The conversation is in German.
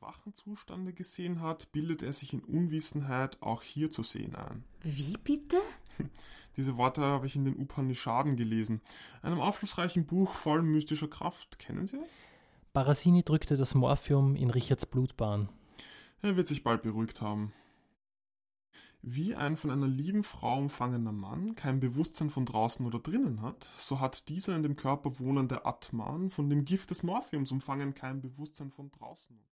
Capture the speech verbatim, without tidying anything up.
wachen Zustande gesehen hat, bildet er sich in Unwissenheit auch hier zu sehen ein. Wie bitte? Diese Worte habe ich in den Upanishaden gelesen, einem aufschlussreichen Buch voll mystischer Kraft. Kennen Sie das? Barasini drückte das Morphium in Richards Blutbahn. Er wird sich bald beruhigt haben. Wie ein von einer lieben Frau umfangener Mann kein Bewusstsein von draußen oder drinnen hat, so hat dieser in dem Körper wohnende Atman von dem Gift des Morphiums umfangen kein Bewusstsein von draußen.